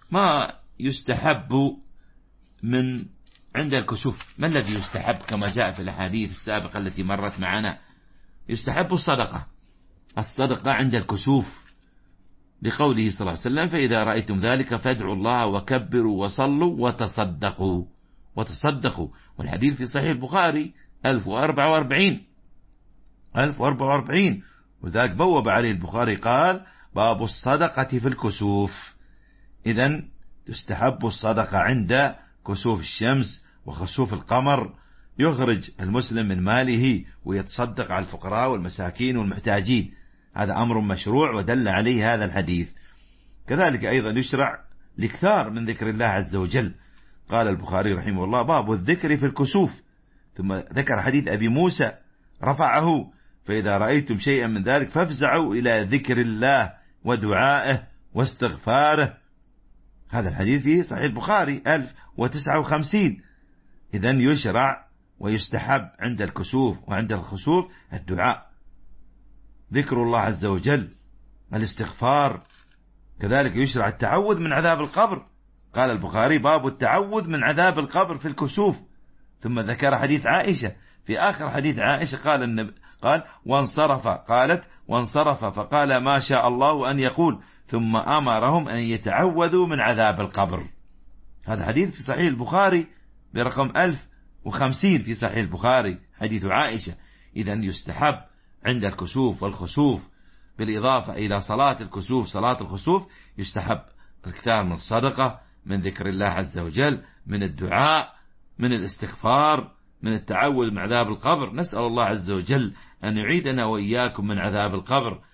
ما يستحب من عند الكسوف؟ ما الذي يستحب كما جاء في الأحاديث السابقة التي مرت معنا؟ يستحب الصدقة عند الكسوف، لقوله صلى الله عليه وسلم: فإذا رأيتم ذلك فادعوا الله وكبروا وصلوا وتصدقوا. والحديث في صحيح البخاري 1044، وذاك بوب عليه البخاري قال: باب الصدقة في الكسوف. إذن تستحب الصدقة عند كسوف الشمس وخسوف القمر، يخرج المسلم من ماله ويتصدق على الفقراء والمساكين والمحتاجين، هذا أمر مشروع ودل عليه هذا الحديث. كذلك أيضا يشرع الإكثار من ذكر الله عز وجل. قال البخاري رحمه الله: باب الذكر في الكسوف، ثم ذكر حديث أبي موسى رفعه: فإذا رأيتم شيئا من ذلك فافزعوا إلى ذكر الله ودعائه واستغفاره. هذا الحديث في صحيح البخاري 1059. إذن يشرع ويستحب عند الكسوف وعند الخسوف الدعاء، ذكر الله عز وجل، الاستغفار. كذلك يشرع التعوذ من عذاب القبر. قال البخاري: باب التعوذ من عذاب القبر في الكسوف. ثم ذكر حديث عائشة، في آخر حديث عائشة قال: وانصرف فقال: ما شاء الله أن يقول، ثم أمرهم أن يتعوذوا من عذاب القبر. هذا حديث في صحيح البخاري برقم 1050 في صحيح البخاري، حديث عائشة. إذن يستحب عند الكسوف والخسوف، بالإضافة إلى صلاة الكسوف صلاة الخسوف، يستحب الكثار من الصدقة، من ذكر الله عز وجل، من الدعاء، من الاستغفار، من التعوذ من عذاب القبر. نسأل الله عز وجل أن يعيدنا وإياكم من عذاب القبر،